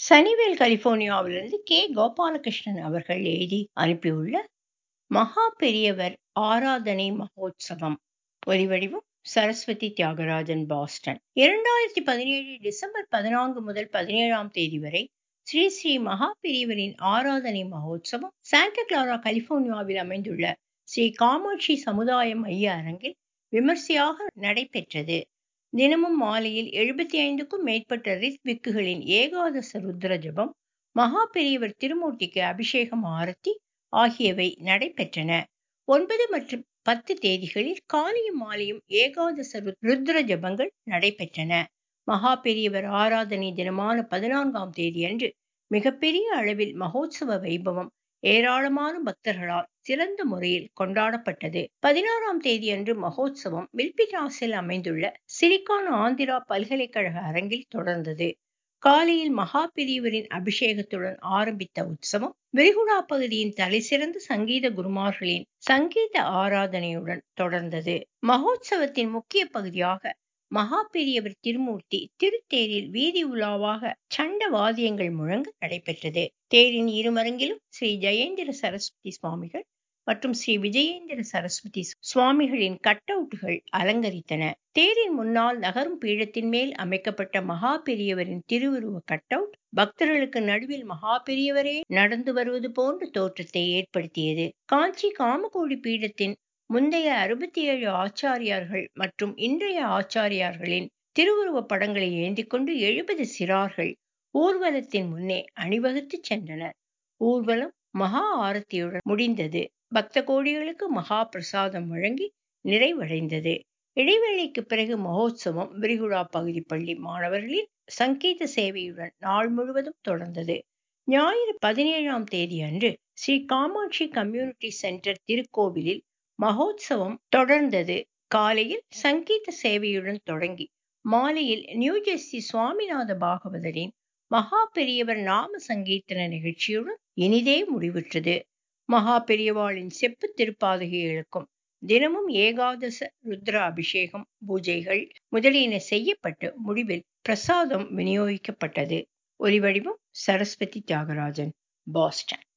சனிவேல் கலிபோர்னியாவிலிருந்து K. Gopalakrishnan அவர்கள் எழுதி அனுப்பியுள்ள மகா பெரியவர் ஆராதனை மகோத்சவம். ஒலிவடிவம் சரஸ்வதி தியாகராஜன், பாஸ்டன். 2017 டிசம்பர் 14 முதல் 17ஆம் தேதி வரை ஸ்ரீ ஸ்ரீ மகா பெரியவரின் ஆராதனை மகோத்சவம் சாண்டா கிளாரா, கலிபோர்னியாவில் அமைந்துள்ள ஸ்ரீ காமாட்சி சமுதாய மைய அரங்கில் விமர்சையாக நடைபெற்றது. தினமும் மாலையில் 75க்கும் மேற்பட்ட ரித்விக்குகளின் ஏகாதச ருத்ர ஜபம், மகா பெரியவர் திருமூர்த்திக்கு அபிஷேகம், ஆரத்தி ஆகியவை நடைபெற்றன. 9 மற்றும் 10 தேதிகளில் காலையும் மாலையும் ஏகாதச ருத்ர ஜபங்கள் நடைபெற்றன. மகா பெரியவர் ஆராதனை தினமான 14ஆம் தேதியன்று மிகப்பெரிய அளவில் மகோத்சவ வைபவம் ஏராளமான பக்தர்களால் சிறந்த முறையில் கொண்டாடப்பட்டது. 16ஆம் தேதியன்று மகோத்சவம் மில்பிட்டாஸில் அமைந்துள்ள சிலிகான் ஆந்திரா பல்கலைக்கழக அரங்கில் தொடர்ந்தது. காலையில் மகா பெரியவரின் அபிஷேகத்துடன் ஆரம்பித்த உற்சவம் விரிகுடா பகுதியின் தலைசிறந்த சங்கீத குருமார்களின் சங்கீத ஆராதனையுடன் தொடர்ந்தது. மகோத்சவத்தின் முக்கிய பகுதியாக மகா பெரியவர் திருமூர்த்தி திருத்தேரில் வீதி உலாவாக சண்ட வாத்தியங்கள் முழங்க நடைபெற்றது. தேரின் இருமரங்கிலும் ஸ்ரீ ஜெயேந்திர சரஸ்வதி சுவாமிகள் மற்றும் ஸ்ரீ விஜயேந்திர சரஸ்வதி சுவாமிகளின் கட் அவுட்டுகள் அலங்கரித்தன. தேரின் முன்னால் நகரும் பீடத்தின் மேல் அமைக்கப்பட்ட மகா பெரியவரின் திருவுருவ கட் அவுட் பக்தர்களுக்கு நடுவில் மகா பெரியவரே நடந்து வருவது போன்ற தோற்றத்தை ஏற்படுத்தியது. காஞ்சி காமகோடி பீடத்தின் முந்தைய 67 ஆச்சாரியார்கள் மற்றும் இன்றைய ஆச்சாரியார்களின் திருவுருவ படங்களை ஏந்தி கொண்டு 70 சிறார்கள் ஊர்வலத்தின் முன்னே அணிவகுத்து சென்றனர். ஊர்வலம் மகா ஆரத்தியுடன் முடிந்தது. பக்த கோடிகளுக்கு மகா பிரசாதம் வழங்கி நிறைவடைந்தது. இடைவேளைக்கு பிறகு மகோத்சவம் விரிகுடா பகுதி பள்ளி மாணவர்களின் சங்கீத சேவையுடன் நாள் முழுவதும் தொடர்ந்தது. ஞாயிறு 17ஆம் தேதி அன்று ஸ்ரீ காமாட்சி கம்யூனிட்டி சென்டர் திருக்கோவிலில் மகோத்சவம் தொடர்ந்தது. காலையில் சங்கீத சேவையுடன் தொடங்கி மாலையில் நியூஜெர்சி சுவாமிநாத பாகவதரின் மகா பெரியவர் நாம சங்கீர்த்தன நிகழ்ச்சியுடன் இனிதே முடிவுற்றது. மகா பெரியவாளின் செப்பு திருப்பாதுகைகளுக்கும் தினமும் ஏகாதச ருத்ர அபிஷேகம், பூஜைகள் முதலியன செய்யப்பட்டு முடிவில் பிரசாதம் விநியோகிக்கப்பட்டது. ஒலிவடிவம் சரஸ்வதி தியாகராஜன், பாஸ்டன்.